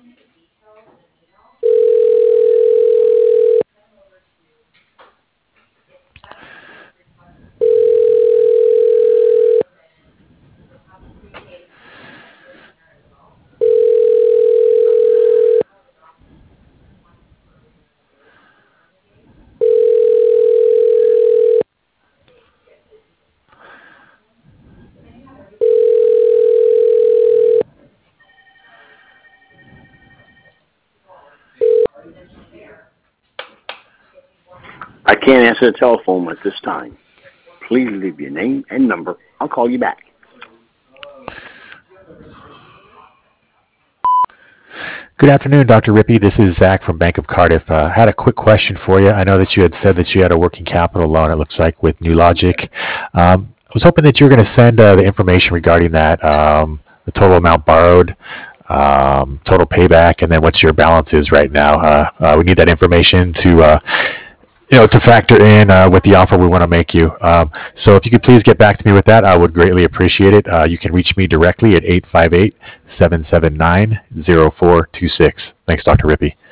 I can't answer the telephone at this time. Please leave your name and number. I'll call you back. Good afternoon, Dr. Rippey. This is Zach from Bank of Cardiff. Had a quick question for you. I know that you had said that you had a working capital loan, it looks like, with NewLogic. I was hoping that you were going to send the information regarding that, the total amount borrowed, total payback, and then what your balance is right now. We need that information to to factor in with the offer we want to make you. So if you could please get back to me with that, I would greatly appreciate it. You can reach me directly at 858-779-0426. Thanks, Dr. Rippey.